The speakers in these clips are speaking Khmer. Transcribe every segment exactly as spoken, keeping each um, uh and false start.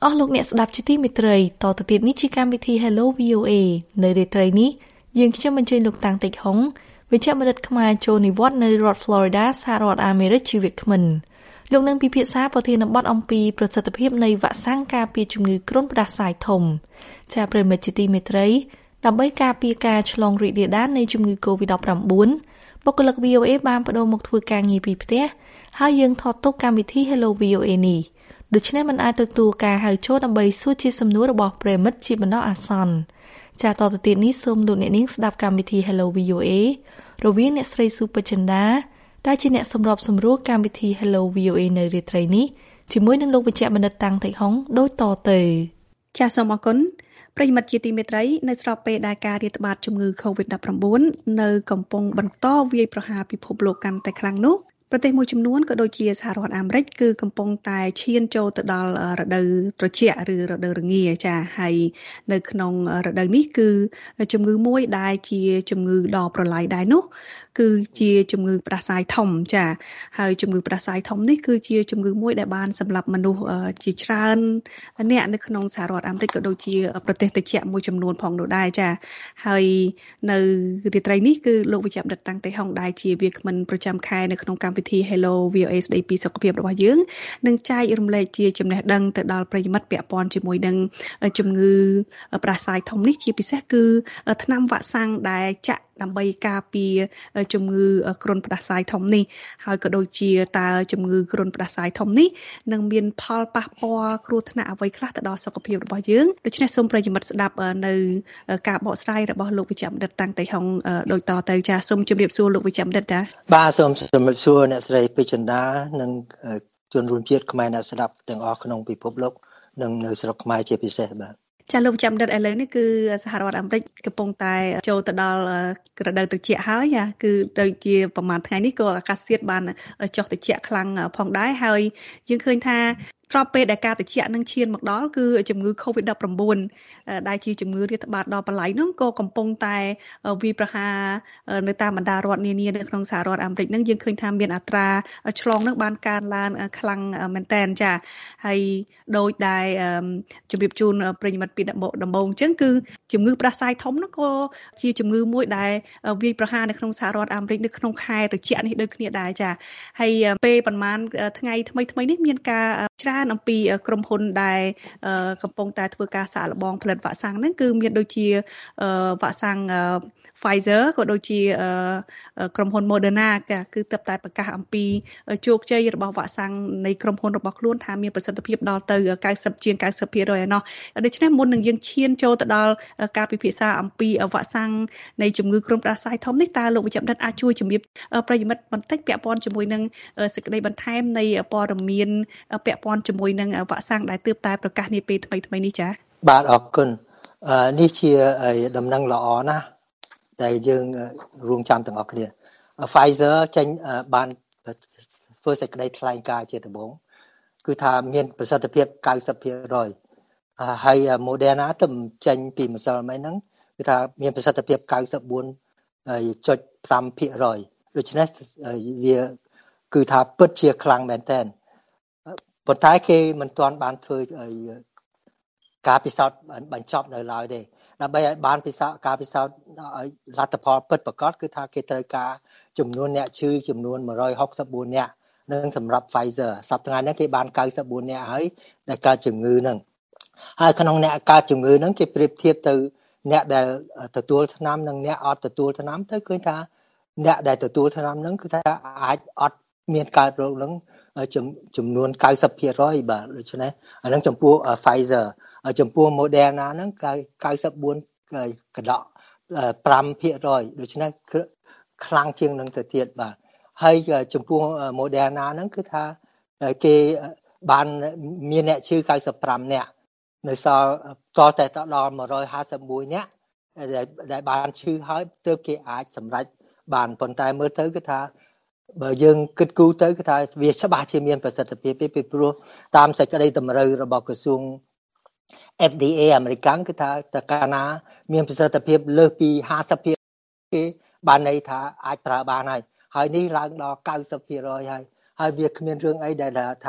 អស់លោកអ្នកស្ដាប់ជាទីមេត្រីតទៅទៀតនេះជាកម្មវិធី Hello វី អូ เอ នៅរាត្រីនេះយើងខ្ញុំអញ្ជើញលោកតាំងតិចហុងវិជ្ជបណ្ឌិតខ្មែរចូលនិវត្តន៍នៅរដ្ឋ Florida សហរដ្ឋអាមេរិកជាវាគ្មិនលោកនឹងពិភាក្សាប្រធានបទអំពីប្រសិទ្ធភាពនៃវ៉ាក់សាំងការពារជំងឺគ្រុនផ្ដាសាយធំចាប្រិមិត្តជាទីមេត្រីដើម្បីការពារការឆ្លងរីករាលដាលនៃជំងឺ កូវីដ -ដប់ប្រាំបួន បុគ្គលិក វី អូ เอ បានបដូរមកធ្វើការងារពីផ្ទះហើយយើងថតទុកកម្មវិធី Hello វី អូ เอ នេះដូច្នេះមិនអាចទទួលការហៅចូលដើម្បីសួរជាសំណួររបស់ប្រិមិត្តជាបណ្ដោះអាសន្នចាតទៅទៀតនេះសូមលោកអ្នកនាងស្ដាប់កម្មវិធី Hello វី អូ เอ រវាងអ្នកស្រីស៊ូប៉ាចិន្តាដែលជាអ្នកសម្របសម្រួលកម្មវិធី Hello វី អូ เอ នៅរាត្រីនេះជាមួយនឹងលោកវិជ្ជបណ្ឌិតតាំងតិចហុងដូចតទៅចាសសូមអរគុណប្រិយមិត្តជាទីមេត្រីនៅស្របពេលដែលការរាតត្បាតជំងឺ កូវីដ -ដប់ប្រាំបួន នៅកំពុងបន្តវាយប្រហារពិភពលោកកាន់តែខ្លាំងនោះប្រទេសមួយចំនួនក៏ដូចជាសហរដ្ឋអាមេរិកគឺកំពុងតែឈានចូលទៅដល់រដូវត្រជាក់ឬរដូវរងាចាហើយនៅក្នុងរដូវនេះគឺជំងឺមួយដែលជាជំងឺដ៏ប្រឡាយដែរនោះគឺជាជំងឺផ្ដាសាយធំចាហើយជំងឺផ្ដាសាយធំនេះគឺជាជំងឺមួយដែលបានសម្លាប់មនុស្សជាច្រើនអ្នកនៅក្នុងសហរដ្ឋអាមេរិកក៏ដូចជាប្រទេសត្រជាក់មួយចំនួនផងនោះដែរចាហើយនៅរាត្រីនេះគឺលោកវិជ្ជបណ្ឌិតតាំងតេហុងដែលជាវាគ្មិនប្រចាំខែនៅក្នុងកម្មវិធី Hello វី អូ เอ ស្ដីពីសុខភាពរបស់យើងនឹងចែករំលែកជាចំណេះដឹងទៅដល់ប្រិយមិត្តពាក់ព័ន្ធជាមួយនឹងជំងឺផ្ដាសាយធំនេះជាពិសេសគឺថ្នាំវ៉ាក់សាំងដែលចាក់ដើម្បីការពារជំងឺគ្រុនផ្ដាសាយធំនេះហើយក៏ដូចជាតើជំងឺគ្រុនផ្ដាសាយធំនេះនឹងមានផលប៉ះពាល់គ្រោះថ្នាក់អ្វីខ្លះទៅដល់សុខភាពរបស់យើងដូច្នេះសូមប្រិយមិត្តស្ដាប់នៅការបកស្រាយរបស់លោកវិជ្ជបណ្ឌិតតាំងតេហុងដូចតទៅចាសូមជម្រាបសួរលោកវិជ្ជបណ្ឌិតចាបាទសូមជម្រាបសួរអ្នកស្រីពេជ្រចិន្តានិងជនរួមជាតិខ្មែរអ្នកស្ដាប់ទាំងអស់ក្នុងពិភពលោកនិងនៅស្រុកខ្មែរជាពិសេសបាទចាលោកចាំដិតឥឡូវនេះគឺសហរដ្ឋអាមេរិកកំពុងតែចូលទៅដល់រដូវត្រជាក់ហើយគឺដូចជាប្រហែលថ្ងៃនេះក៏អាកាសធាតុបានចុះត្រជាក់ខ្លាំងផងដែរហើយយើងឃើញថាស្របពេលដែលការត្រជាក់នឹងឈានមកដល់គឺជំងឺ កូវីដ -ដប់ប្រាំបួន ដែលជាជំងឺរាតត្បាតដ៏ប្រឡាយនោះក៏កំពុងតែវាយប្រហារនៅតាមបណ្ដារដ្ឋនានានៅក្នុងសហរដ្ឋអាមេរិកនឹងយើងឃើញថាមានអត្រាឆ្លងនឹងបានកើនឡើងខ្លាំងមែនទែនចាហើយដោយដែលជំរាបជូនប្រិយមិត្តពីដំបូងអញ្ចឹងគឺជំងឺផ្ដាសាយធំនោះក៏ជាជំងឺមួយដែលវាយប្រហារនៅក្នុងសហរដ្ឋអាមេរិកនៅក្នុងខែត្រជាក់នេះដូចគ្នាដែរចាហើយពេលប្រហែលថ្ងៃថ្មីថ្មីនេះមានការច្រើនអំពីក្រុមហ៊ុនដែលកំពុងតែធ្វើការសាកល្បងផលិតវ៉ាក់សាំងហ្នឹងគឺមានដូចជាវ៉ាក់សាំង Pfizer ក៏ដូចជាក្រុមហ៊ុន Moderna គឺទើបតែប្រកាសអំពីជោគជ័យរបស់វ៉ាក់សាំងនៃក្រុមហ៊ុនរបស់ខ្លួនថាមានប្រសិទ្ធភាពដល់ទៅកៅសិបជាង កៅសិបភាគរយ ឯណោះដូច្នេះមុននឹងយើងឈានចូលទៅដល់ការពិភាក្សាអំពីវ៉ាក់សាំងនៃជំងឺគ្រុនផ្ដាសាយធំនេះតើលោកវិជ្ជបណ្ឌិតអាចជួយជំរាបប្រិយមិត្តបន្តិចពាក់ព័ន្ធជាមួយនឹងសេចក្តីបន្ថែមនៃព័ត៌មានពាក់ព័ន្ធជាមួយនឹងវ៉ាក់សាំងដែលទើបតែប្រកាសនាពេលថ្មីថ្មីនេះចា៎បាទអរគុណនេះជាដំណឹងល្អណាស់ដែលយើងរួមចាំទាំងអស់គ្នា Pfizer ចេញបានធ្វើសេចក្តីថ្លែងការណ៍ជាដំបូងគឺថាមានប្រសិទ្ធភាព កៅសិបភាគរយ ហើយ Moderna ទៅចេញពីម្សិលមិញហ្នឹងគឺថាមានប្រសិទ្ធភាព កៅសិបបួនចុចប្រាំភាគរយ ដូច្នេះវាគឺថាពិតជាខ្លាំងមែនទែនប៉ុន្តែគេមិនទាន់បានធ្វើការពិសោធន៍បញ្ចប់នៅឡើយទេដើម្បីឲ្យបានពិសោធន៍ការពិសោធន៍ឲ្យលទ្ធផលពិតប្រាកដគឺថាគេត្រូវការចំនួនអ្នកឈឺចំនួនmột trăm sáu mươi tưនាក់នឹងសម្រាប់ Pfizer សប្តាហ៍នេះគេបានកៅសិបបួននាក់ហើយដែលកើតជំងឺហ្នឹងហើយក្នុងអ្នកកើតជំងឺហ្នឹងគេប្រៀបធៀបទៅអ្នកដែលទទួលថ្នាំនិងអ្នកអត់ទទួលថ្នាំទៅឃើញថាអ្នកដែលទទួលថ្នាំហ្នឹងគឺថាអាចអត់មានកើតរោគហ្នឹងចំនួនកៅសិបភាគរយ បាទដូច្នេះអាហ្នឹងចំពោះ Pfizer ចំពោះ Moderna ហ្នឹងកៅសិបបួនកដកប្រាំភាគរយ ដូច្នេះខ្លាំងជាងនឹងទៅទៀតបាទហើយចំពោះ Moderna ហ្នឹងគឺថាគេបានមានអ្នកឈឺកៅសិបប្រាំនាក់នៅសល់តតែដល់một trăm hai mươi mốtនាក់ដែលបានឈឺហើយទើបគេអាចសម្រេចបានប៉ុន្តែមើលទៅគឺថាបើយើងគិតគូរទៅគឺថាវាច្បាស់ជាមានប្រសិទ្ធភាពពីព្រោះតាមសេចក្តីតម្រូវរបស់ក្រសួង เอฟ ดี เอ អាមេរិកគឺថាតើកាលណាមានប្រសិទ្ធភាពលើសពីห้าสิบភាគរយ គេបានន័យថាអាចប្រើបានហើយហើយនេះឡើងដល់កៅសិបភាគរយ ហើយហើយវាគ្មានរឿងអីដែលថា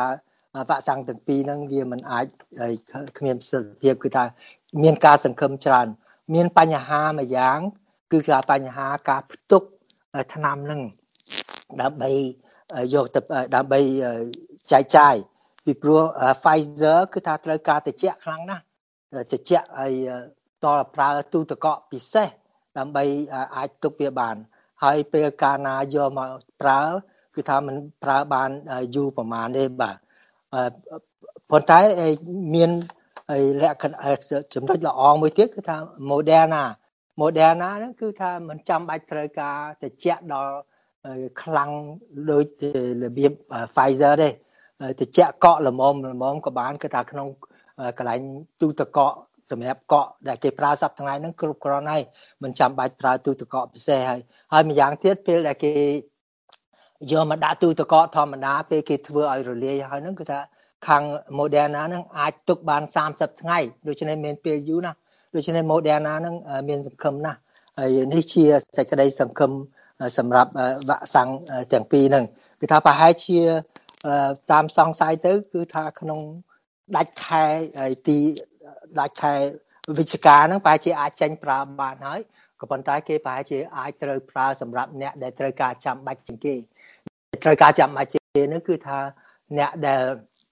វ៉ាក់សាំងទាំងពីរហ្នឹងវាមិនអាចគ្មានប្រសិទ្ធភាពគឺថាមានការសង្ឃឹមច្រើនមានបញ្ហាមួយយ៉ាងគឺការបញ្ហាការផ្ទុកថ្នាំហ្នឹងដើម្បីយកទៅដើម្បីចែកចាយពីព្រោះ Pfizer គឺថាត្រូវការត្រជាក់ខ្លាំងណាស់ត្រជាក់ហើយតរប្រើទូទឹកកកពិសេសដើម្បីអាចទុកវាបានហើយពេលកាលណាយកមកប្រើគឺថាมันប្រើបានយូរប្រហែលទេបាទប៉ុន្តែមានលក្ខណៈចំណុចល្អមួយទៀតគឺថា Moderna Moderna ហ្នឹងគឺថាมันចាំបាច់ត្រូវការត្រជាក់ដល់ខ្លាំងដូចរបៀប Pfizer ទេត្រជាក់កក់ល្មមល្មមក៏បានគឺថាក្នុងកន្លែងទូទឹកកកសម្រាប់កក់ដែលគេប្រើសប្តាហ៍ថ្ងៃហ្នឹងគ្រប់គ្រាន់ហើយមិនចាំបាច់ប្រើទូទឹកកកពិសេសហើយហើយម្យ៉ាងទៀតពេលដែលគេយកមកដាក់ទូទឹកកកធម្មតាពេលគេធ្វើឲ្យរលាយហើយហ្នឹងគឺថាខាង Moderna ហ្នឹងអាចទុកបានសាមសិបថ្ងៃដូច្នេះមានពេលយូរណាស់ដូច្នេះ Moderna ហ្នឹងមានសង្ឃឹមណាស់ហើយនេះជាសេចក្តីសង្ឃឹមសម្រាប់វ៉ាក់សាំងទាំងពីរហ្នឹងគឺថាប្រហែលជាតាមសង្ស័យទៅគឺថាក្នុងដាច់ខែទីដាច់ខែវិច្ឆិកាហ្នឹងប្រហែលជាអាចចេញប្រើបានហើយក៏ប៉ុន្តែគេប្រហែលជាអាចត្រូវប្រើសម្រាប់អ្នកដែលត្រូវការចាំបាច់ជាងគេត្រូវការចាំបាច់ជាងគេហ្នឹងគឺថាអ្នកដែល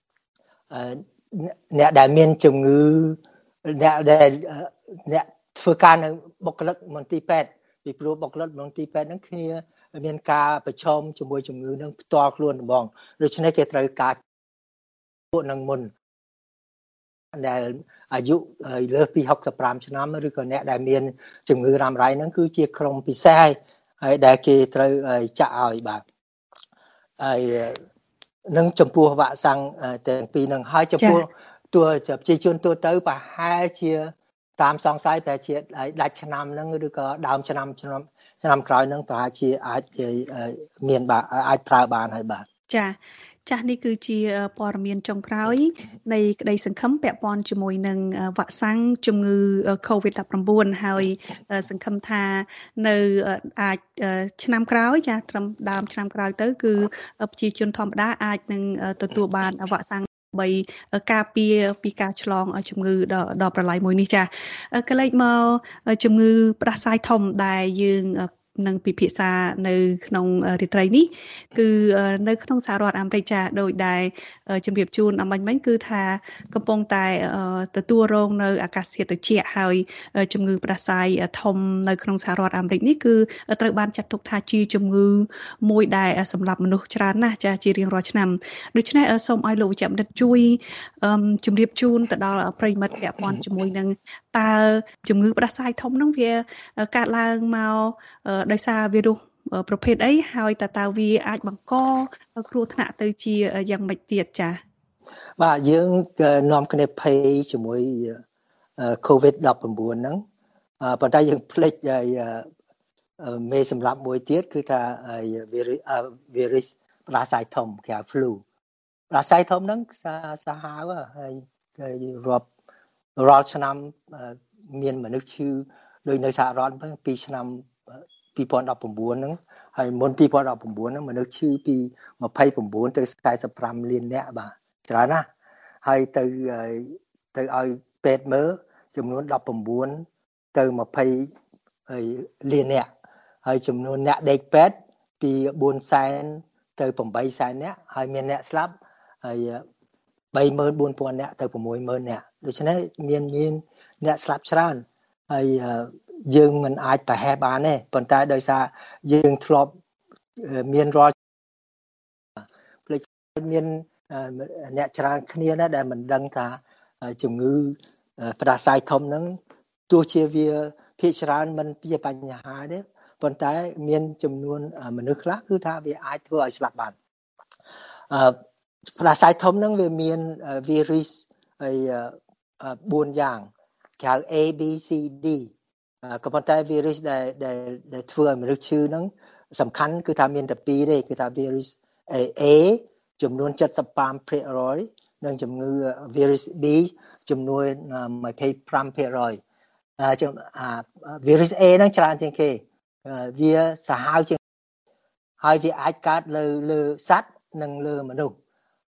អ្នកដែលមានជំងឺអ្នកដែលអ្នកធ្វើការនៅបុគ្គលិកមន្ទីរពេទ្យពីព្រោះបុគ្គលិកមន្ទីរពេទ្យហ្នឹងគ្នាមានការប្រឈមជាមួយជំងឺនឹងផ្ទាល់ខ្លួនហ្មងដូច្នេះគេត្រូវការពួកនឹងមុនដែលអាយុលើសពីហុកសិបប្រាំឆ្នាំឬក៏អ្នកដែលមានជំងឺរ៉ាំរ៉ៃហ្នឹងគឺជាក្រុមពិសេសហើយដែលគេត្រូវចាក់ឲ្យបាទហើយនឹងចំពោះវ៉ាក់សាំងទាំងពីរហ្នឹងហើយចំពោះតួប្រជាជនទូទៅប្រហែលជាតាមសង្ស័យប្រហែលជាដាច់ឆ្នាំហ្នឹងឬក៏ដើមឆ្នាំឆ្នាំឆ្នាំក្រោយហ្នឹងប្រហែលជាអាចមានបាទអាចប្រើបានហើយបាទចាចាស់នេះគឺជាព័ត៌មានចុងក្រោយនៃក្តីសង្ឃឹមពាក់ព័ន្ធជាមួយនឹងវ៉ាក់សាំងជំងឺ កូវីដ ដប់ប្រាំបួន ហើយសង្ឃឹមថានៅអាចឆ្នាំក្រោយចាត្រឹមដើមឆ្នាំក្រោយទៅគឺប្រជាជនធម្មតាអាចនឹងទទួលបានវ៉ាក់សាំងបីការពារពីការឆ្លងជំងឺដ៏ប្រឡាយមួយនេះចាកលេចមកជំងឺផ្ដាសាយធំដែលយើងនឹងពិភាក្សានៅក្នុងរាត្រីនេះគឺនៅក្នុងសហរដ្ឋអាមេរិកចាដោយដែលជំរាបជូនអំបញ្ញមិញគឺថាកំពុងតែទទួលរងនៅអាកាសធាតុត្រជាក់ហើយជំងឺផ្ដាសាយធំនៅក្នុងសហរដ្ឋអាមេរិកនេះគឺត្រូវបានចាត់ទុកថាជាជំងឺមួយដែលសម្លាប់មនុស្សច្រើនណាស់ចាជារៀងរាល់ឆ្នាំដូច្នេះសូមឲ្យលោកវិជ្ជបណ្ឌិតជួយជំរាបជូនទៅដល់ប្រិយមិត្តពាក់ព័ន្ធជាមួយនឹងតើជំងឺផ្ដាសាយធំនោះវាកើតឡើងមកដោយសារវីរុសប្រភេទអីហើយតើតើវាអាចបង្កគ្រោះថ្នាក់ទៅជាយ៉ាងម៉េចទៀតចា៎បាទយើងនាំគ្នាភ័យជាមួយ កូវីដ ដប់ប្រាំបួន ហ្នឹងប៉ុន្តែយើងភ្លេចមេសម្លាប់មួយទៀតគឺថាវីរុសផ្ដាសាយធំគេហៅ flu ផ្ដាសាយធំហ្នឹងសាហាវហើយរាប់រាល់ឆ្នាំមានមនុស្សឈឺដោយនៅសហរដ្ឋហ្នឹងពីឆ្នាំពីរពាន់ដប់ប្រាំបួនហ្នឹងហើយមុនពីរពាន់ដប់ប្រាំបួនហ្នឹងមនុស្សឈឺពីម្ភៃប្រាំបួនទៅខ្សែសិបប្រាំលាននាក់បាទច្រើនណាស់ហើយទៅទៅឲ្យពេទ្យមើលចំនួនដប់ប្រាំបួនទៅម្ភៃលាននាក់ហើយចំនួនអ្នកដេកពេទ្យពីបួនសែនទៅប្រាំបីសែននាក់ហើយមានអ្នកស្លាប់ហើយបីម៉ឺនបួនពាន់នាក់ទៅប្រាំមួយម៉ឺននាក់ដូច្នេះមានមានអ្នកស្លាប់ច្រើនហើយយើងមិនអាចប្រហែសបានទេប៉ុន្តែដោយសារយើងធ្លាប់មានរាល់ភ្លេចមានអ្នកច្រើនគ្នាណាដែលមិនដឹងថាជំងឺផ្ដាសាយធំហ្នឹងទោះជាវាភាគច្រើនមិនជាបញ្ហាទេប៉ុន្តែមានចំនួនមនុស្សខ្លះគឺថាវាអាចធ្វើឲ្យស្លាប់បានអឺផ្ដាសាយធំហ្នឹងវាមានវីរុសហើយបួនយ៉ាងគេហៅ A B C D ក៏ប៉ុន្តែវីរុសដែលដែលធ្វើឲ្យមនុស្សឈឺហ្នឹងសំខាន់គឺថាមានតែពីរទេគឺថាវីរុស A ចំនួន เจ็ดสิบห้าเปอร์เซ็นต์ និងជំងឺវីរុស B ចំនួន ยี่สิบห้าเปอร์เซ็นต์ អាវីរុស A ហ្នឹងច្រើនជាងគេវាសាហាវជាងហើយវាអាចកើតលើលើសត្វនិងលើមនុស្ស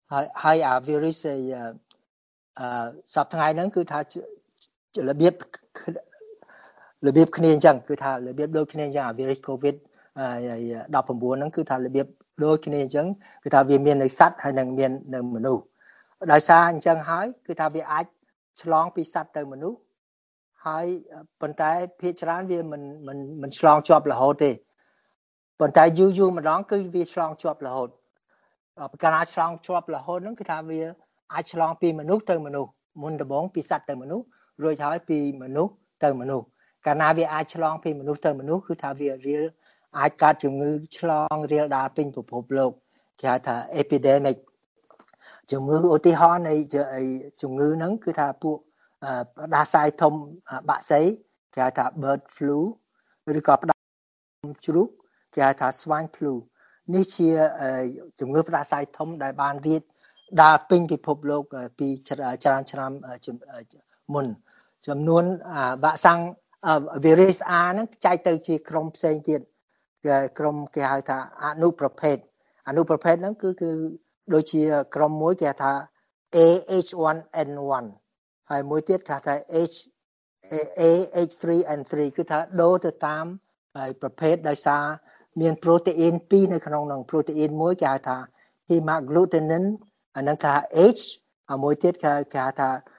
ហើយហើយអា virus អឺសប្តាហ៍ថ្ងៃហ្នឹងគឺថារបៀបរបៀបគ្នាអញ្ចឹងគឺថារបៀបដូចគ្នាអញ្ចឹងអា virus covid ដប់៩ហ្នឹងគឺថារបៀបដូចគ្នាអញ្ចឹងគឺថាវាមាននៅសត្វហើយនឹងមាននៅមនុស្សដោយសារអញ្ចឹងហើយគឺថាវាអាចឆ្លងពីសត្វទៅមនុស្សហើយប៉ុន្តែភាគច្រើនវាមិនមិនមិនឆ្លងជាប់រហូតទេប៉ុន្តែយូរយូរម្ដងគឺវាឆ្លងជាប់រហូតកាលណាឆ្លងជាប់រហូតហ្នឹងគឺថាវាអាចឆ្លងពីមនុស្សទៅមនុស្សមុនដំបូងពីសត្វទៅមនុស្សរួចហើយពីមនុស្សទៅមនុស្សកាលណាវាអាចឆ្លងពីមនុស្សទៅមនុស្សគឺថាវារៀលអាចកើតជំងឺឆ្លងរៀលដាលពេញពិភពលោកគេហៅថា epidemic ជំងឺឧទាហរណ៍នៃជំងឺហ្នឹងគឺថាពួកផ្ដាសាយធំបាក់សីគេហៅថា bird flu ឬក៏ផ្ដាជ្រូកគេហៅថា swine flu នេះជាជំងឺផ្ដាសាយធំដែលបានរៀបដើរពេញពិភពលោកពីច្រើនឆ្នាំមុនចំនួនវ៉ាក់សាំង virus A ហ្នឹងចែកទៅជាក្រុមផ្សេងទៀតគេក្រុមគេហៅថាអនុប្រភេទអនុប្រភេទហ្នឹងគឺគឺដូចជាក្រុមមួយគេហៅថា A H one N one ហើយមួយទៀតគេហៅថា H A H three N three គឺថាដូរទៅតាមហើយប្រភេទដោយសារមានប្រូតេអ៊ីនពីរនៅក្នុងហ្នឹងប្រូតេអ៊ីនមួយគេហៅថា hemagglutinin អាហ្នឹងគេហៅ H ហើយមួយទៀតគេគេហៅថា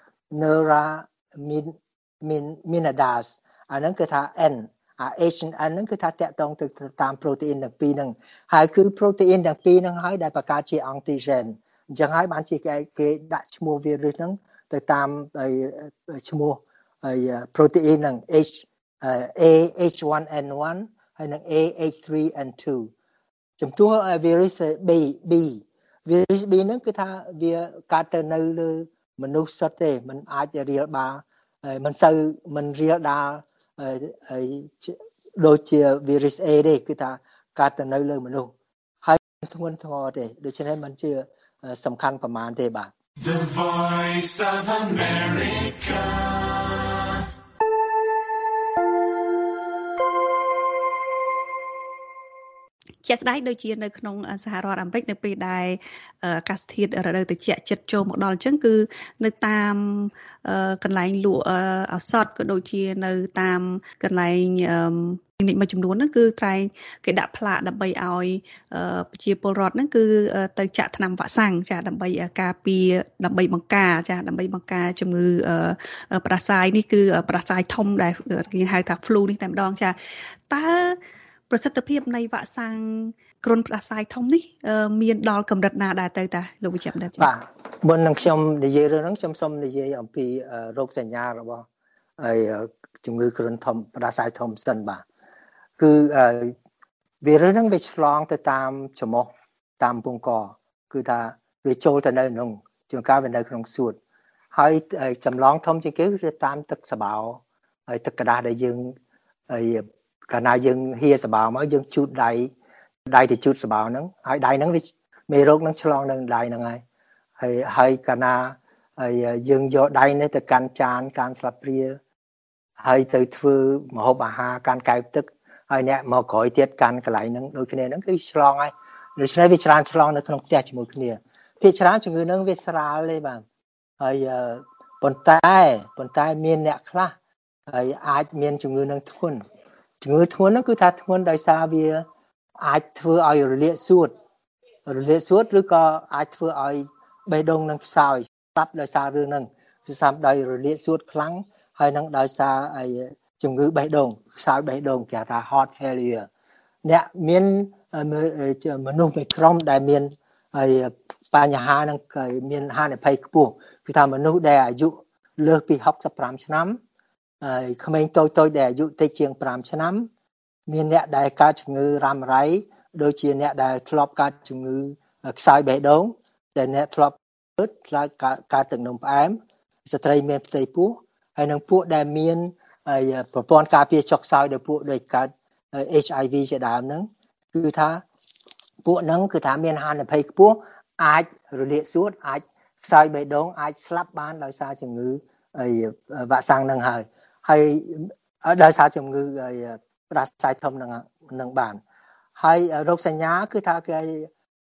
neuraminidase អាហ្នឹងគឺថា N អា H និង N ហ្នឹងគឺថាតាក់ទងទៅតាមប្រូតេអ៊ីនទាំងពីរហ្នឹងហើយគឺប្រូតេអ៊ីនទាំងពីរហ្នឹងហើយដែលបង្កើតជា antigen អញ្ចឹងហើយបានជាគេគេដាក់ឈ្មោះ virus ហ្នឹងទៅតាមឈ្មោះហើយ protein ហ្នឹង H A H one N one ហើយនឹង A H three N two ចំពោះ virus B B virus B ហ្នឹងគឺថាវាកើតទៅនៅលើមនុស្សសុទ្ធទេมันអាចរៀលបាល់មិនសូវមិនរៀលដាលហើយដូចជា virus A ទេគឺថាកើតទៅនៅលើមនុស្សហើយធ្ងន់ធ្ងរទេដូច្នេះมันជាសំខាន់ប្រមាណទេបាទ The Voice of America ជាក់ស្ដែងដូចជានៅក្នុងសហរដ្ឋអាមេរិកនៅពេលដែលអាកាសធាតុរដូវត្រជាក់ជិតចូលមកដល់អញ្ចឹងគឺនៅតាមកន្លែងលក់ឱសថក៏ដូចជានៅតាមកន្លែងនេះមួយចំនួនហ្នឹងគឺត្រែងគេដាក់ផ្លាកដើម្បីឲ្យប្រជាពលរដ្ឋហ្នឹងគឺទៅចាក់ថ្នាំវ៉ាក់សាំងចាដើម្បីការពារដើម្បីបង្ការចាដើម្បីបង្ការជំងឺផ្ដាសាយនេះគឺផ្ដាសាយធំដែលគេហៅថា flu នេះតែម្ដងចាតើប្រសិទ្ធភាពនៃវ៉ាក់សាំងគ្រុនផ្ដាសាយធំនេះមានដល់កម្រិតណាដែរទៅតាលោកវិជ្ជបណ្ឌិតបាទមុននឹងខ្ញុំនិយាយរឿងហ្នឹងខ្ញុំសូមនិយាយអំពីរោគសញ្ញារបស់ហើយជំងឺគ្រុនធំផ្ដាសាយធំសិនបាទគឺវារឿងហ្នឹងវាឆ្លងទៅតាមច្រមុះតាមពងកគឺថាវាចូលទៅនៅក្នុងជួនកាលវានៅក្នុងសួតហើយចម្លងធំជាងគេគឺតាមទឹកសបោហើយទឹកក្តាស់ដែលយើងហើយកាលណាយើងហៀសបោមកយើងជូតដៃដៃទៅជូតសបោហ្នឹងហើយដៃហ្នឹងវាមេរោគហ្នឹងឆ្លងនៅដៃហ្នឹងហើយហើយហើយកាលណាហើយយើងយកដៃនេះទៅកាន់ចានកាន់ស្លាបព្រាហើយទៅធ្វើម្ហូបអាហារកាន់កែវទឹកហើយអ្នកមកក្រោយទៀតកាន់កន្លែងហ្នឹងដូចគ្នាហ្នឹងគឺឆ្លងហើយដូច្នេះវាច្រើនឆ្លងនៅក្នុងផ្ទះជាមួយគ្នាភាគច្រើនជំងឺហ្នឹងវាស្រាលទេបាទហើយប៉ុន្តែប៉ុន្តែមានអ្នកខ្លះហើយអាចមានជំងឺហ្នឹងធ្ងន់ជំងឺធ្ងន់ហ្នឹងគឺថាធ្ងន់ដោយសារវាអាចធ្វើឲ្យរលាកសួតរលាកសួតឬក៏អាចធ្វើឲ្យបេះដូងនឹងខ្សោយស្លាប់ដោយសាររឿងហ្នឹងគឺស្លាប់ដោយរលាកសួតខ្លាំងហើយនឹងដោយសារឲ្យជំងឺបេះដូងខ្សោយបេះដូងគេថា heart failure អ្នកមានមនុស្សមួយក្រុមដែលមានហើយបញ្ហានឹងមានហានិភ័យខ្ពស់គឺថាមនុស្សដែលអាយុលើសពីហុកសិបប្រាំឆ្នាំហើយក្មេងតូចតូចដែលអាយុតិចជាងប្រាំឆ្នាំមានអ្នកដែលកើតជំងឺរ៉ាំរ៉ៃដូចជាអ្នកដែលធ្លាប់កើតជំងឺខ្សោយបេះដូងដែលអ្នកធ្លាប់កើតកើតទឹកនោមផ្អែមស្ត្រីមានផ្ទៃពោះហើយនឹងពួកដែលមានប្រព័ន្ធការពារចុកខ្សោយដោយពួកដែលកើត H I V ជាដើមហ្នឹងគឺថាពួកហ្នឹងគឺថាមានហានិភ័យខ្ពស់អាចរលាកសួតអាចខ្សោយបេះដូងអាចស្លាប់បានដោយសារជំងឺវ៉ាក់សាំងហ្នឹងហើយហើយដោយសារជំងឺផ្ដាសាយធំហ្នឹងនឹងបានហើយរោគសញ្ញាគឺថាគេ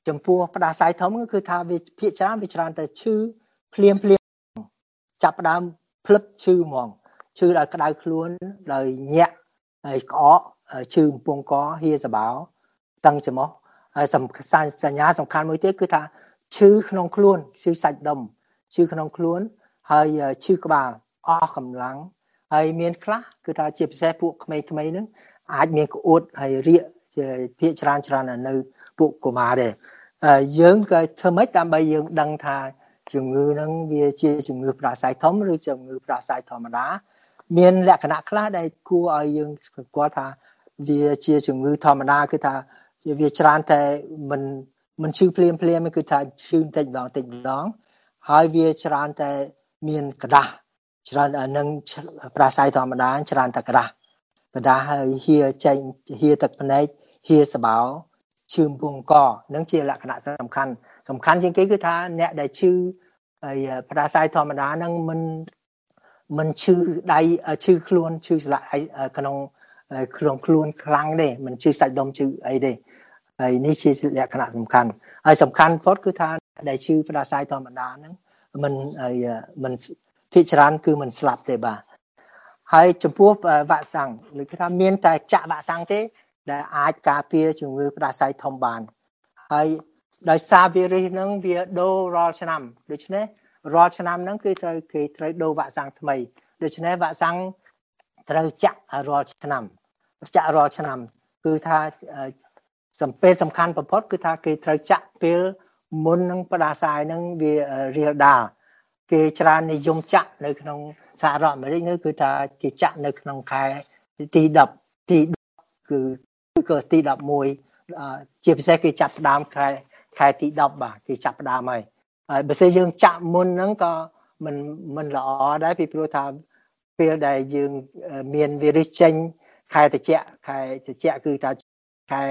ចំពោះផ្ដាសាយធំគឺថាវាភាគច្រើនវាច្រើនតែឈឺភ្លាមភ្លាមចាប់ផ្ដើមភ្លឹបឈឺហ្មងឈឺដល់ក្តៅខ្លួនដោយញាក់ហើយក្អកឈឺកំពង់កហៀសបោតឹងច្រមុះហើយសំខាន់សញ្ញាសំខាន់មួយទៀតគឺថាឈឺក្នុងខ្លួនឈឺសាច់ដុំឈឺក្នុងខ្លួនហើយឈឺក្បាលអស់កម្លាំងហើយមានខ្លះគឺថាជាពិសេសពួកក្មេងៗហ្នឹងអាចមានក្អួតហើយរាកជាភាគច្រើនច្រើននៅពួកកុមារដែរយើងក៏ធ្វើម៉េចដើម្បីយើងដឹងថាជំងឺហ្នឹងវាជាជំងឺផ្ដាសាយធំឬជំងឺផ្ដាសាយធម្មតាមានលក្ខណៈខ្លះដែលគួរឲ្យយើងស្គាល់ថាវាជាជំងឺធម្មតាគឺថាវាច្រើនតែមិនមិនឈឺភ្លាមភ្លាមគឺថាឈឺតិចម្ដងតិចម្ដងហើយវាច្រើនតែមានក្តាស់ច្រើននឹងផ្ដាសាយធម្មតាច្រើនតែក្តាស់ក្តាស់ហើយហៀចេញហៀទឹកភ្នែកហៀសបោឈឺកំពង់កនឹងជាលក្ខណៈសំខាន់សំខាន់ជាងគេគឺថាអ្នកដែលឈឺហើយផ្ដាសាយធម្មតានឹងមិនមិនឈឺដៃឈឺខ្លួនឈឺស្លាក់ក្នុងក្នុងខ្លួនខ្លាំងទេមិនឈឺសាច់ដុំឈឺអីទេហើយនេះជាលក្ខណៈសំខាន់ហើយសំខាន់ផុតគឺថាដែលឈឺផ្ដាសាយធម្មតាហ្នឹងមិនហើយមិនភាគច្រើនគឺមិនស្លាប់ទេបាទហើយចំពោះវ៉ាក់សាំងឬគឺថាមានតែចាក់វ៉ាក់សាំងទេដែលអាចការពារជំងឺផ្ដាសាយធំបានហើយដោយសារវីរុសហ្នឹងវាដូររាល់ឆ្នាំដូច្នេះរាល់ឆ្នាំហ្នឹងគឺត្រូវគេត្រូវដូរវ៉ាក់សាំងថ្មីដូច្នេះវ៉ាក់សាំងត្រូវចាក់រាល់ឆ្នាំចាក់រាល់ឆ្នាំគឺថាសំពេលសំខាន់បំផុតគឺថាគេត្រូវចាក់ពេលមុននឹងផ្ដាសាយហ្នឹងវារៀលដាល់គេច្រើននិយមចាក់នៅក្នុងសហរដ្ឋអាមេរិកនោះគឺថាគេចាក់នៅក្នុងខែទីដប់ទីគឺគឺទីដប់មួយជាពិសេសគេចាប់ផ្ដើមខែខែទីដប់បាទគេចាប់ផ្ដើមហើយហើយបើសិនយើងចាក់មុនហ្នឹងក៏មិនមិនល្អដែរពីព្រោះថាពេលដែលយើងមានវីរុសចេញខែត្រជាក់ខែត្រជាក់គឺថាខែ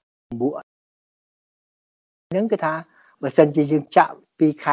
9ហ្នឹងគឺថាបើសិនជាយើងចាក់ពីខែ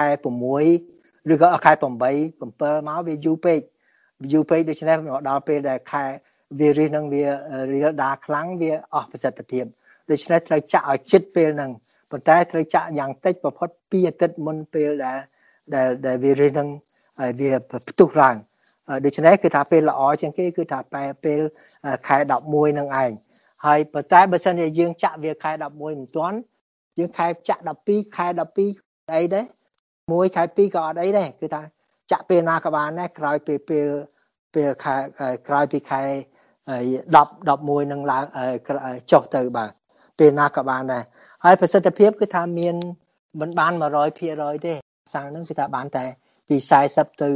6ឬក៏ខែ8 7មកវាយូរពេកយូរពេកដូច្នេះដល់ពេលដែលខែវីរុសហ្នឹងវារៀលដាខ្លាំងវាអស់ប្រសិទ្ធភាពដូច្នេះត្រូវចាក់ឲ្យជិតពេលហ្នឹងប៉ុន្តែត្រូវចាក់យ៉ាងតិចបំផុតពីរអាទិត្យមុនពេលដែលដែលដែលវីរុសហ្នឹងវាផ្ទុះឡើងដូច្នេះគឺថាពេលល្អជាងគេគឺថាពេលខែដប់មួយហ្នឹងឯងហើយប៉ុន្តែបើសិនជាយើងចាក់វាខែដប់មួយមិនទាន់យើងខែចាក់ដប់ពីរខែដប់ពីរអីដែរមួយខែពីរក៏អត់អីដែរគឺថាចាក់ពេលណាក៏បានដែរក្រោយពេលពេលពេលខែក្រោយពីខែដប់ ដប់មួយនឹងឡើងចុះទៅបាទពេលណាក៏បានដែរហើយប្រសិទ្ធភាពគឺថាមានមិនបានone hundred percentទេសាំងហ្នឹងគឺថាបានតែពីfortyទៅ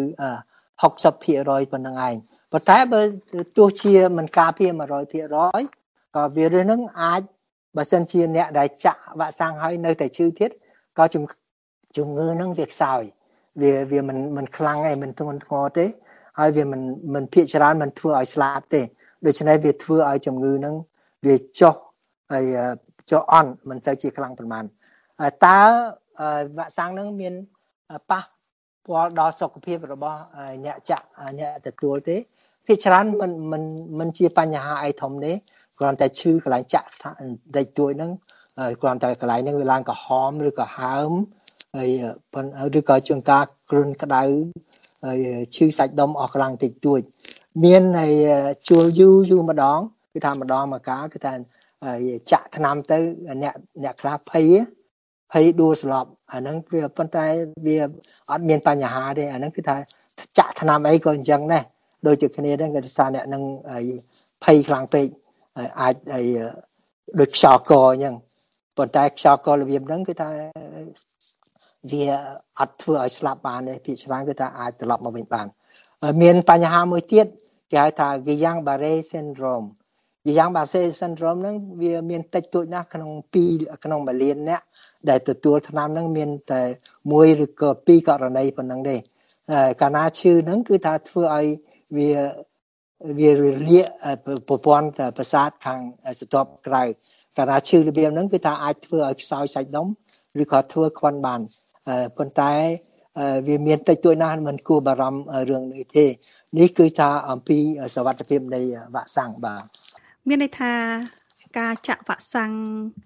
sixty percent ប៉ុណ្្នឹងឯងប៉ុន្តែបើទោះជាមិនការពារone hundred percentក៏វីរុសហ្នឹងអាចបើសិនជាអ្នកដែលចាក់វ៉ាក់សាំងហើយនៅតែឈឺទៀតក៏ជំជំងឺហ្នឹងវាខ្សោយវាវាមិនមិនខ្លាំងឯងមិនធ្ងន់ធ្ងរទេហើយវាមិនមិនភាគច្រើនមិនធ្វើឲ្យស្លាប់ទេដូច្នេះវាធ្វើឲ្យជំងឺហ្នឹងវាចុះហើយចុះអន់មិនសូវជាខ្លាំងប៉ុន្មានតើវ៉ាក់សាំងហ្នឹងមានប៉ះពាល់ដល់សុខភាពរបស់អ្នកចាក់អ្នកទទួលទេភាគច្រើនមិនមិនមិនជាបញ្ហាអីធំទេគ្រាន់តែឈឺកន្លែងចាក់តិចតួចហ្នឹងគ្រាន់តែកន្លែងហ្នឹងវាឡើងក្រហមឬក៏ហើមហើយឬក៏ជួនកាលគ្រុនក្តៅហើយឈឺសាច់ដុំអស់ខ្លាំងតិចតួចមានហើយជួលយូរយូរម្ដងគឺថាម្ដងមួយកាលគឺថាចាក់ថ្នាំទៅអ្នកអ្នកខ្លះភ័យភ័យដួលស្លាប់អាហ្នឹងវាប៉ុន្តែវាអត់មានបញ្ហាទេអាហ្នឹងគឺថាចាក់ថ្នាំអីក៏អញ្ចឹងដែរដូចជាគ្នាដែរគឺថាអ្នកនឹងភ័យខ្លាំងពេកអាចដូចខ្យល់កអញ្ចឹងប៉ុន្តែខ្យល់ករបៀបហ្នឹងគឺថាវាអត់ធ្វើឲ្យស្លាប់បានទេភាគច្រើនគឺថាអាចត្រឡប់មកវិញបានមានបញ្ហាមួយទៀតគេហៅថា Guillain-Barré syndrome Guillain-Barré syndrome ហ្នឹងវាមានតិចតួចណាស់ក្នុង2ក្នុងមួយលានអ្នកដែលទទួលថ្នាំហ្នឹងមានតែមួយឬក៏ពីរករណីប៉ុណ្ណឹងទេកាលណាឈឺហ្នឹងគឺថាធ្វើឲ្យវាវារលាកប្រព័ន្ធប្រសាទខាងស្រទាប់ក្រៅកាលណាឈឺរបៀបហ្នឹងគឺថាអាចធ្វើឲ្យខ្សោយសាច់ដុំឬក៏ធ្វើខ្វាន់បានប៉ុន្តែវាមានតិចតួចណាស់មិនគួរបារម្ភរឿងនេះទេនេះគឺថាអំពីសុវត្ថិភាពនៃវ៉ាក់សាំងបាទមានន័យថាការចាក់វ៉ាក់សាំង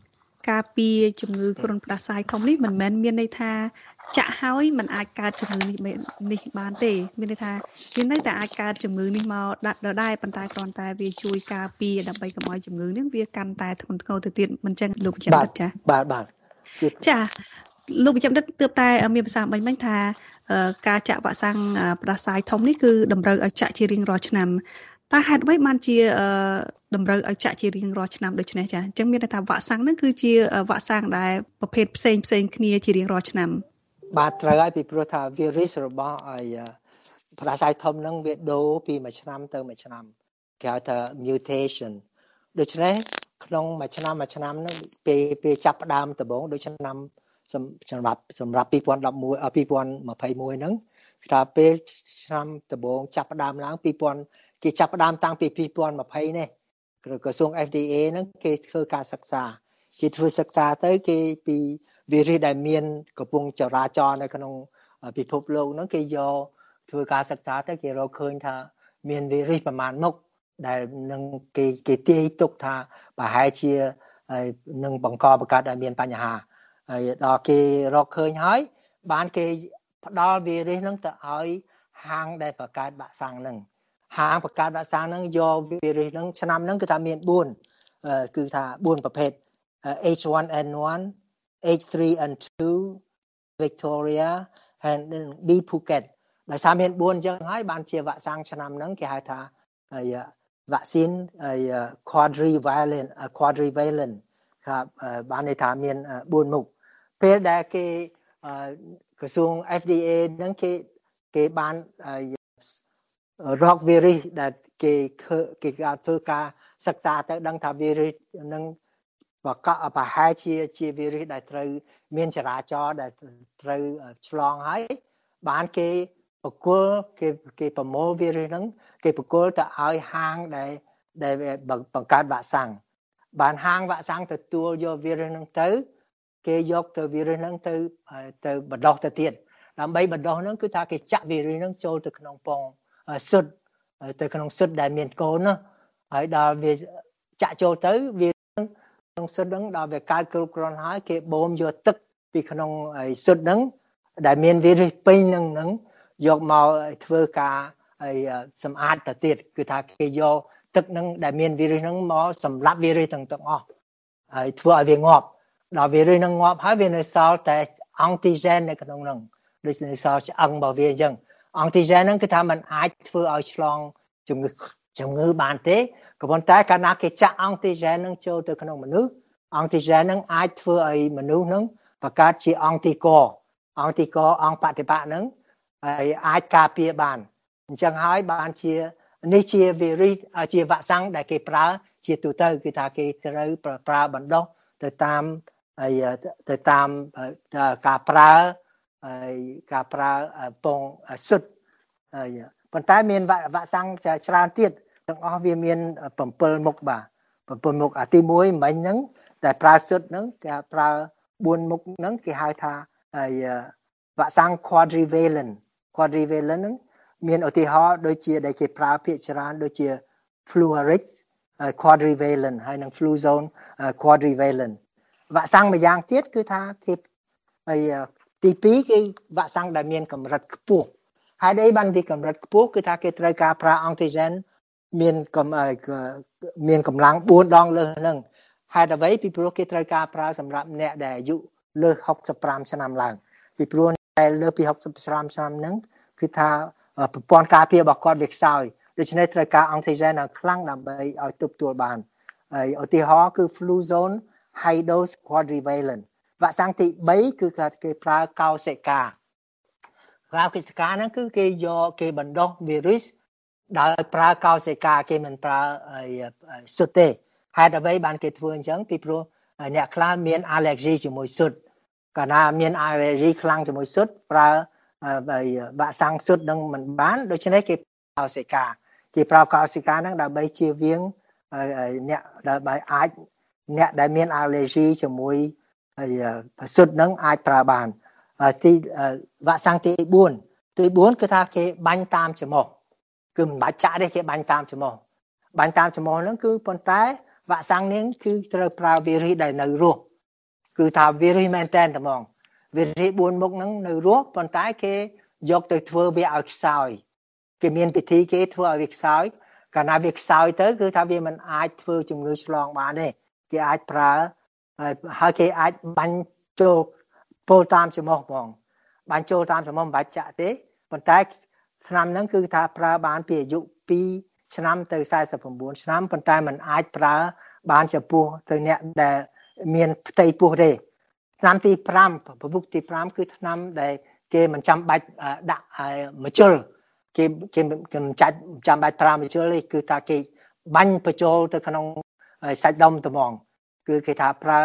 ការពារជំងឺគ្រុនផ្ដាសាយធំនេះមិនមែនមានន័យថាចាក់ហើយมันអាចកើតជំងឺនេះនេះបានទេមានន័យថាវានៅតែអាចកើតជំងឺនេះមកដាក់ដដែលប៉ុន្តែគ្រាន់តែវាជួយការពារដើម្បីកុំឲ្យជំងឺនេះវាកាន់តែធ្ងន់ធ្ងរទៅទៀតមិនចឹងលោកបញ្ជាក់ទៀតចា៎បាទបាទចា៎លោកបញ្ជាក់ទៀតទើបតែមានប្រសាសន៍មិញមិញថាការចាក់វ៉ាក់សាំងផ្ដាសាយធំនេះគឺតម្រូវឲ្យចាក់ជារៀងរាល់ឆ្នាំតើហេតុអ្វីបានជាតម្រូវឲ្យចាក់ជារៀងរាល់ឆ្នាំដូចនេះចា៎អញ្ចឹងមានន័យថាវ៉ាក់សាំងហ្នឹងគឺជាវ៉ាក់សាំងដែលប្រភេទផ្សេងផ្សេងគ្នាជារៀងរាល់ឆ្នាំបាទត្រូវហើយពីព្រោះថា virus របស់ឲ្យផ្ដាសាយធំហ្នឹងវាដូរពីមួយឆ្នាំទៅមួយឆ្នាំគេហៅថា mutation ដូច្នេះក្នុងមួយឆ្នាំមួយឆ្នាំហ្នឹងពេលពេលចាប់ផ្ដើមដំបូងដូចឆ្នាំសម្រាប់សម្រាប់2011 2021ហ្នឹងថាពេលឆ្នាំដំបូងចាប់ផ្ដើមឡើង2000គេចាប់ផ្ដើមតាំងពី2020នេះក្រសួង F D A ហ្នឹងគេធ្វើការសិក្សាគេធ្វើសិក្សាទៅគេពី virus ដែលមានកំពុងចរាចរនៅក្នុងពិភពលោកហ្នឹងគេយកធ្វើការសិក្សាទៅគេរកឃើញថាមាន virus ប្រមាណមុខដែលនឹងគេគេទាយទុកថាប្រហែលជានឹងបង្កបង្កើតឲ្យមានបញ្ហាហើយដល់គេរកឃើញហើយបានគេផ្ដល់ virus ហ្នឹងទៅឲ្យហាងដែលបង្កើតវ៉ាក់សាំងហ្នឹងហាងបង្កើតវ៉ាក់សាំងហ្នឹងយក virus ហ្នឹងឆ្នាំហ្នឹងគឺថាមាន4គឺថា4ប្រភេទ H one N one H three N two Victoria and B Phuket ដោយសារមាន4អញ្ចឹងហើយបានជាវ៉ាក់សាំងឆ្នាំហ្នឹងគេហៅថាវ៉ាក់ស៊ីន quadrivalent quadrivalent ครับបានន័យថាមាន4មុខពេលដែលគេក្រសួង F D A ហ្នឹងគេគេបានរក virus ដែលគេគេធ្វើការសិក្សាទៅដឹងថា virus ហ្នឹងប្រកបប្រហែលជាជា virus ដែលត្រូវមានចរាចរណ៍ដែលត្រូវឆ្លងហើយបានគេបកគលគេគេប្រមូល virus ហ្នឹងគេបកគលទៅឲ្យហាងដែលដែលបង្កើតវ៉ាក់សាំងបានហាងវ៉ាក់សាំងទទួលយក virus ហ្នឹងទៅគេយកទៅ virus ហ្នឹងទៅទៅបណ្ដោះទៅទៀតដើម្បីបណ្ដោះហ្នឹងគឺថាគេចាក់ virus ហ្នឹងចូលទៅក្នុងពងស៊ុតទៅក្នុងស៊ុតដែលមានកូនណាហើយដល់វាចាក់ចូលទៅវាក្នុងស៊ុតហ្នឹងដល់វាកើតគ្រប់គ្រាន់ហើយគេបូមយកទឹកពីក្នុងស៊ុតហ្នឹងដែលមាន virus ពេញហ្នឹងហ្នឹងយកមកធ្វើការសម្អាតទៅទៀតគឺថាគេយកទឹកហ្នឹងដែលមាន virus ហ្នឹងមកសម្លាប់ virus ទាំងទាំងអស់ហើយធ្វើឲ្យវាងាប់ដល់ virus ហ្នឹងងាប់ហើយវានៅសល់តែ antigen នៅក្នុងហ្នឹងដូចនៅសល់ឆ្អឹងរបស់វាអញ្ចឹង antigen ហ្នឹងគឺថាมันអាចធ្វើឲ្យឆ្លងជំងឺជំងឺបានទេក៏ប៉ុន្តែកាលណាគេចាក់ antigen ហ្នឹងចូលទៅក្នុងមនុស្ស antigen ហ្នឹងអាចធ្វើឲ្យមនុស្សហ្នឹងបង្កើតជា anticore anticore អង្គបฏิបត្តិហ្នឹងហើយអាចការពារបានអញ្ចឹងហើយបានជានេះជា virus ជាវ៉ាក់សាំងដែលគេប្រើជាទូទៅគឺថាគេត្រូវប្រើបណ្ដោះទៅតាមទៅតាមការប្រើហើយការប្រើពងស៊ុតហើយប៉ុន្តែមានវ៉ាក់សាំងច្រើនទៀតទាំងអស់វាមាន7មុខបាទ7មុខអាទី1មិញហ្នឹងតែប្រើស៊ុតហ្នឹងគេប្រើ4មុខហ្នឹងគេហៅថាហើយវ៉ាក់សាំង quadrivalent quadrivalent ហ្នឹងមានឧទាហរណ៍ដូចជាដែលគេប្រើភាគច្រើនដូចជា Fluarix quadrivalent ហើយនិង Fluzone quadrivalent វ៉ាក់សាំងមួយយ៉ាងទៀតគឺថាគេហើយទី2គឺវ៉ាក់សាំងដែលមានកម្រិតខ្ពស់ហើយអីបានវាកម្រិតខ្ពស់គឺថាគេត្រូវការប្រើ antigen មានមានកម្លាំង4ដងលើសហ្នឹងហេតុអ្វីពីព្រោះគេត្រូវការប្រើសម្រាប់អ្នកដែលអាយុលើស65ឆ្នាំឡើងពីព្រោះតែលើសពី65ឆ្នាំហ្នឹងគឺថាប្រព័ន្ធការពាររបស់គាត់វាខ្សោយដូច្នេះត្រូវការ antigen ខ្លាំងដើម្បីឲ្យទប់ទល់បានហើយឧទាហរណ៍គឺ Fluzone high dose quadrivalent វ៉ាក់សាំងទី3គឺគេប្រើកោសិកាកោសិកាហ្នឹងគឺគេយកគេបណ្ដោះ virus ដោយប្រើកោសិកាគេមិនប្រើស៊ុតទេហេតុអ្វីបានគេធ្វើអញ្ចឹងពីព្រោះអ្នកខ្លះមាន allergy ជាមួយស៊ុតកាលណាមាន allergy ខ្លាំងជាមួយស៊ុតប្រើវ៉ាក់សាំងស៊ុតនឹងមិនបានដូច្នេះគេប្រើកោសិកាគេប្រើកោសិកាហ្នឹងដើម្បីជៀសវាងអ្នកដើម្បីអាចអ្នកដែលមាន allergy ជាមួយស៊ុតហ្នឹងអាចប្រើបានទីវ៉ាក់សាំងទី4ទី4គឺថាគេបាញ់តាមច្រមុះគឺមិនបាច់ចាក់ទេគេបាញ់តាមច្រមុះបាញ់តាមច្រមុះហ្នឹងគឺប៉ុន្តែវ៉ាក់សាំងនេះគឺត្រូវប្រើ virus ដែលនៅរស់គឺថាវារីមែនតែនតែហ្មងវារីបួនមុខហ្នឹងនៅរស់ប៉ុន្តែគេយកទៅធ្វើវាឲ្យខ្សោយគេមានពិធីគេធ្វើឲ្យវាខ្សោយកាលណាវាខ្សោយទៅគឺថាវាមិនអាចធ្វើជំងឺឆ្លងបានទេគេអាចប្រើហើយគេអាចបាញ់ចូលពោលតាមច្រមុះហ្មងបាញ់ចូលតាមច្រមុះមិនបាច់ចាក់ទេប៉ុន្តែឆ្នាំហ្នឹងគឺថាប្រើបានពីអាយុពីរឆ្នាំទៅសែនសិប៩ឆ្នាំប៉ុន្តែมันអាចប្រើបានចំពោះទៅអ្នកដែលមានផ្ទៃពោះទេឆ្នាំទី5ប្រភពទី5គឺឆ្នាំដែលគេមិនចាំបាច់ដាក់ម្ជុលគេគេគេមិនចាច់ចាំបាច់ប្រើម្ជុលទេគឺថាគេបាញ់បញ្ចូលទៅក្នុងសាច់ដុំត្មងគឺគេថាប្រើ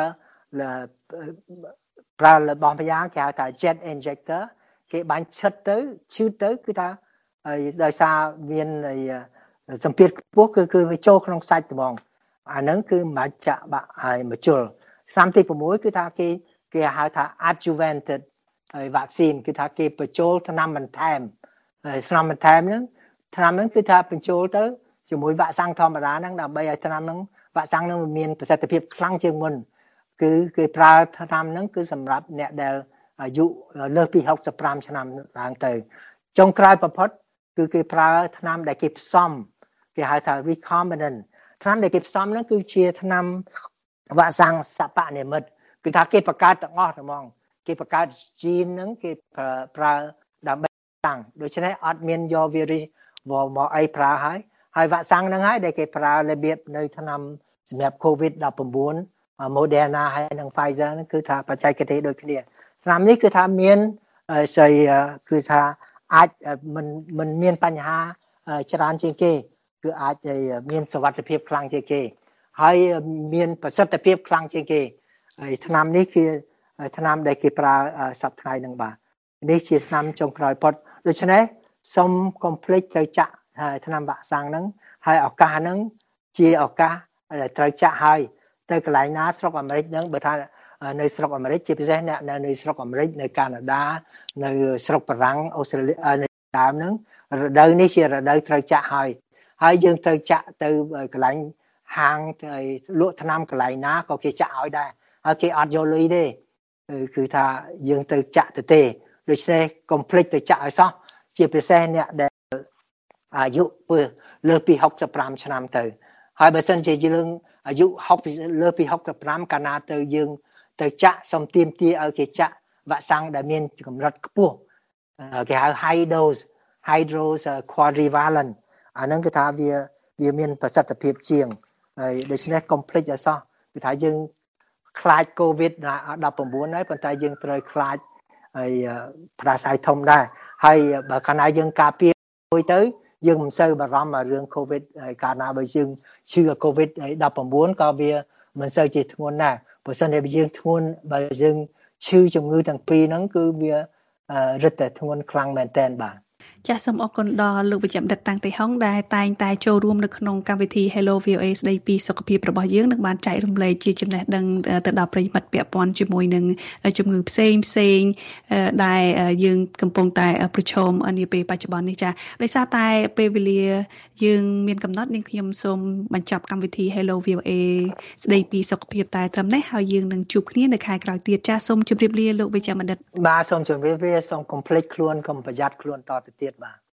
ប្រើរបស់ម្យ៉ាងគេហៅថា jet injector គេបាញ់ឈិតទៅឈឺទៅគឺថាដោយសារមានសម្ពាធខ្ពស់គឺគឺវាចូលក្នុងសាច់ត្មងអាហ្នឹងគឺមិនបាច់ចាក់បាក់ហើយម្ជុលឆ្នាំទី6គឺថាគេគេហៅថា adjuvanted vaccine គឺថាគេបញ្ចូលថ្នាំបន្ថែមហើយថ្នាំបន្ថែមហ្នឹងថ្នាំហ្នឹងគឺថាបញ្ចូលទៅជាមួយវ៉ាក់សាំងធម្មតាហ្នឹងដើម្បីឲ្យថ្នាំហ្នឹងវ៉ាក់សាំងហ្នឹងមានប្រសិទ្ធភាពខ្លាំងជាងមុនគឺគេប្រើថ្នាំហ្នឹងគឺសម្រាប់អ្នកដែលអាយុលើសពីหกสิบห้าឆ្នាំឡើងទៅចុងក្រោយបំផុតគឺគេប្រើថ្នាំដែលគេផ្សំគេហៅថា recombinant ថ្នាំដែលគេផ្សំហ្នឹងគឺជាថ្នាំវ៉ាក់សាំងសពនិមិត្តគឺថាគេបង្កើតទាំងអស់ហ្មងគេបង្កើត gene ហ្នឹងគេប្រើដើម្បីតាំងដូច្នេះអត់មានយកវារីមកអីប្រើហើយហើយវ៉ាក់សាំងហ្នឹងហើយដែលគេប្រើរបៀបនៅថ្នាំសម្រាប់ COVID ដប់ប្រាំបួន Moderna ហើយនិង Pfizer ហ្នឹងគឺថាបច្ចេកទេសដូចគ្នាថ្នាំនេះគឺថាមានស្អីគឺថាអាចមិនមិនមានបញ្ហាច្រើនជាងគេគឺអាចមានសុវត្ថិភាពខ្លាំងជាងគេហើយមានប្រសិទ្ធភាពខ្លាំងជាងគេហើយថ្នាំនេះគឺថ្នាំដែលគេប្រើសប្តាហ៍ថ្ងៃហ្នឹងបាទនេះជាថ្នាំចុងក្រោយផុតដូច្នេះសូមកុំភ្លេចទៅចាក់ថ្នាំវ៉ាក់សាំងហ្នឹងហើយឱកាសហ្នឹងជាឱកាសដែលត្រូវចាក់ហើយទៅកន្លែងណាស្រុកអាមេរិកហ្នឹងបើថានៅស្រុកអាមេរិកជាពិសេសអ្នកនៅស្រុកអាមេរិកនៅកាណាដានៅស្រុកបារាំងអូស្ត្រាលីនៅដើមហ្នឹងរដូវនេះជារដូវត្រូវចាក់ហើយហើយយើងត្រូវចាក់ទៅកន្លែងហាងលក់ថ្នាំកន្លែងណាក៏គេចាក់ឲ្យដែរហើយគេអត់យកលុយទេគឺថាយើងទៅចាក់ទៅទេដូច្នេះកុំភ្លេចទៅចាក់ឲ្យសោះជាពិសេសអ្នកដែលអាយុលើសពីหกสิบห้าឆ្នាំទៅហើយបើសិនជាយើងអាយុលើសពីหกสิบห้าកាលណាទៅយើងទៅចាក់សុំទាមទារឲ្យគេចាក់វ៉ាក់សាំងដែលមានកម្រិតខ្ពស់គេហៅ high dose hydros quadrivalent អាហ្នឹងគឺថាវាវាមានប្រសិទ្ធភាពជាងហើយដូច្នេះកុំភ្លេចឲ្យសោះគឺថាយើងខ្លាច COVID ដប់ប្រាំបួនហើយប៉ុន្តែយើងត្រូវខ្លាចហើយផ្ដាសាយធំដែរហើយបើកាលណាយើងការពារមួយទៅយើងមិនសូវបារម្ភរឿង COVID ហើយកាលណាបើយើងឈឺ COVID ដប់ប្រាំបួនក៏វាមិនសូវជាធ្ងន់ដែរបើសិនតែយើងធ្ងន់បើយើងឈឺជំងឺទាំងពីរហ្នឹងគឺវារឹតតែធ្ងន់ខ្លាំងមែនទែនបាទចាសសូមអរគុណដល់លោកវិជ្ជបណ្ឌិតតាំងទីហុងដែលតែងតែចូលរួមនៅក្នុងកម្មវិធី Hello វី អូ អេ ស្ដីពីសុខភាពរបស់យើងនិងបានចែករំលែកជាចំណេះដឹងទៅដល់ប្រិយមិត្តពាក់ព័ន្ធជាមួយនឹងជំងឺផ្សេងផ្សេងដែលយើងកំពុងតែប្រឈមនាពេលបច្ចុប្បន្ននេះចាដោយសារតែពេលវេលាយើងមានកំណត់នាងខ្ញុំសូមបញ្ចប់កម្មវិធី Hello វី អូ អេ ស្ដីពីសុខភាពតែត្រឹមនេះហើយយើងនឹងជួបគ្នានៅខែក្រោយទៀតចាសសូមជម្រាបលាលោកវិជ្ជបណ្ឌិតបាទសូមជម្រាបលាសូមកុំភ្លេចខ្លួនកុំប្រយ័ត្នខ្លួនតទៅទៀតបាទ